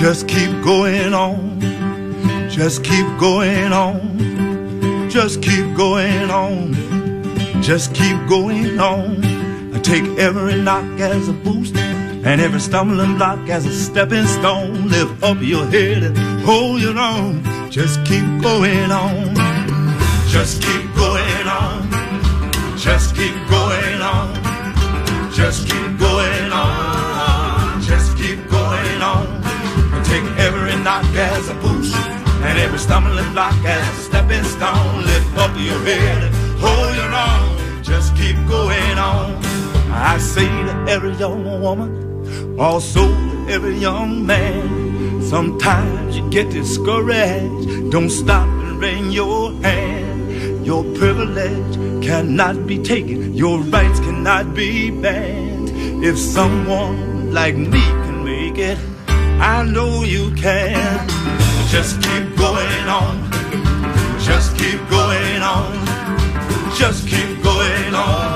Just keep going on. Just keep going on. Just keep going on. Just keep going on. Take every knock as a boost and every stumbling block as a stepping stone. Lift up your head and hold your own. Just keep going on. Just keep going on. Just keep going on. Just keep going on. Just keep going on. Take every knock as a boost and every stumbling block as a stepping stone. Lift up your head and hold your own. Just keep going on. I say to every young woman, also to every young man, sometimes you get discouraged. Don't stop and wring your hand. Your privilege cannot be taken. Your rights cannot be banned. If someone like me can make it, I know you can. Just keep going on. Just keep going on. Just keep going on.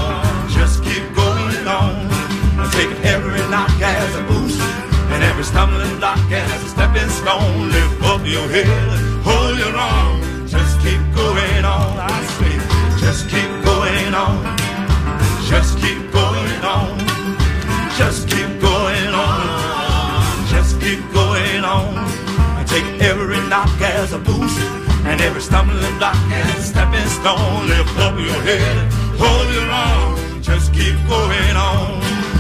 Take every knock as a boost and every stumbling block as a stepping stone. Lift up your head, hold your own. Just keep going on. I say, just keep going on. Just keep going on. Just keep going on. Just keep going on. Take every knock as a boost and every stumbling block as a stepping stone. Lift up your head, hold your own. Just keep going on.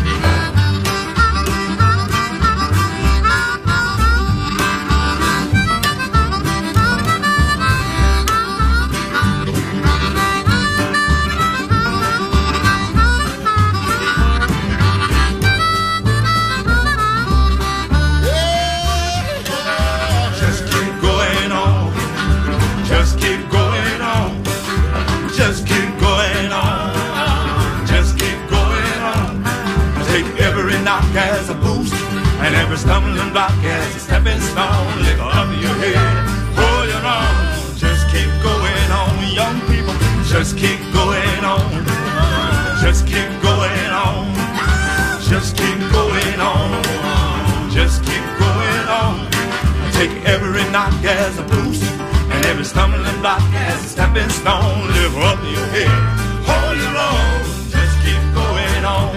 As a boost and every stumbling block as a stepping stone. Lift up your head, hold your own. Just keep going on, young people. Just keep going on. Just keep going on. Just keep going on. Just keep going on. Take every knock as a boost and every stumbling block as a stepping stone. Lift up your head, hold your own. Just keep going on.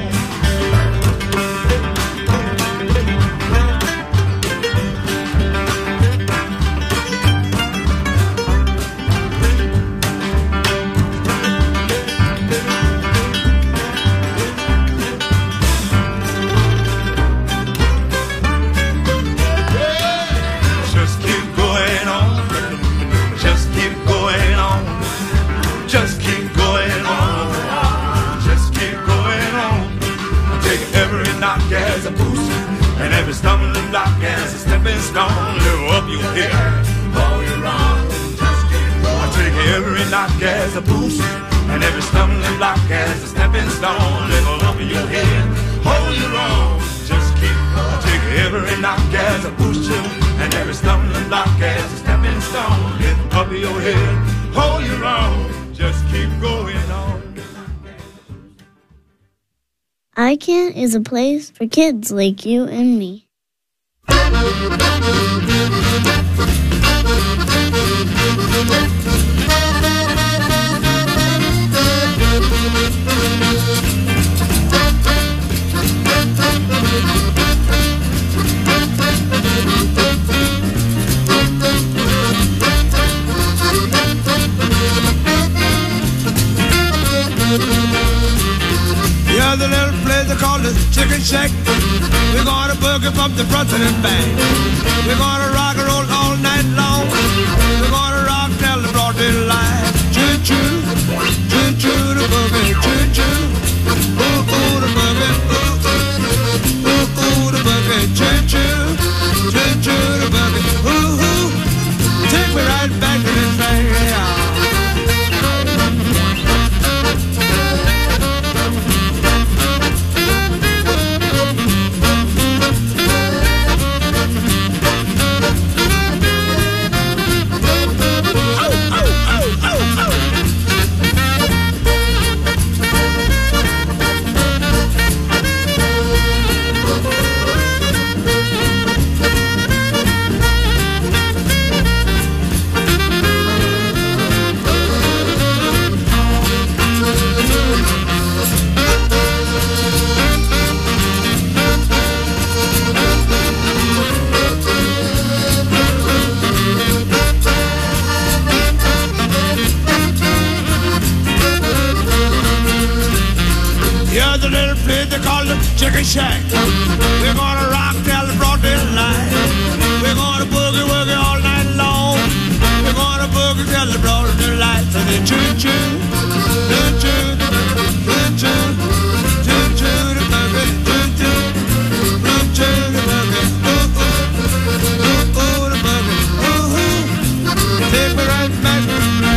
As a boost and every stumbling block as a stepping stone. Lift up your head, hold your own. Just keep going. I take every knock as a boost and every stumbling block as a stepping stone. Lift up your head, hold your own. Just keep going. I take every knock as a boost and every stumbling block as a stepping stone. Lift up your head, hold your own. Just keep going on. iCan is a place for kids like you and me. Here's a little place they call the Chicken Shack. We're gonna boogie from the front to the back. We're gonna rock and roll all night long. We're gonna rock till the broad daylight. Choo choo, choo choo the boogie, choo choo. Ooh ooh the boogie, ooh ooh, ooh ooh the boogie, choo choo, choo choo the boogie, ooh ooh. Take me right back to this thing, yeah. call the Chicken Shack. We're gonna rock till the broad daylight. We're gonna boogie woogie all night long. We're gonna boogie till the broad daylight. So then choo choo, choo choo, choo choo, choo choo the boogie, choo choo, choo choo the boogie, ooh ooh, ooh ooh the boogie, ooh ooh, take me right back to me.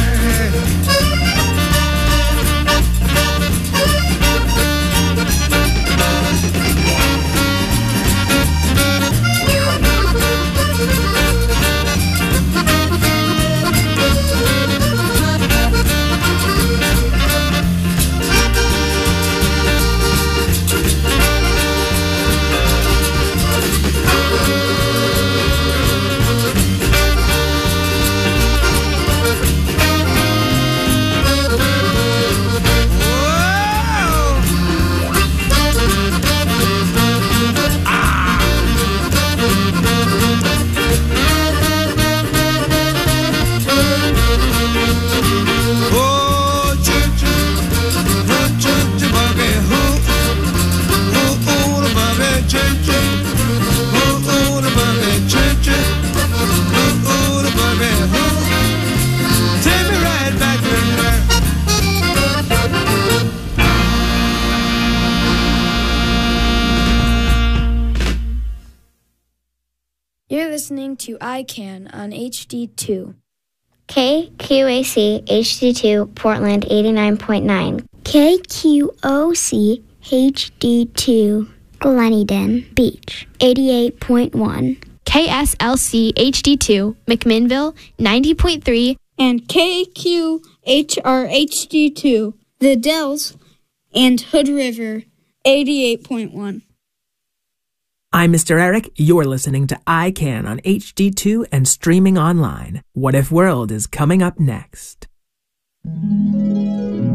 You're listening to iCan on HD2. KQAC HD2 Portland 89.9. KQOC HD2 Gleneden Beach 88.1. KSLC HD2 McMinnville 90.3. And KQHR HD2 The Dells and Hood River 88.1. I'm Mr. Eric. You're listening to iCan on HD2 and streaming online. What If World is coming up next.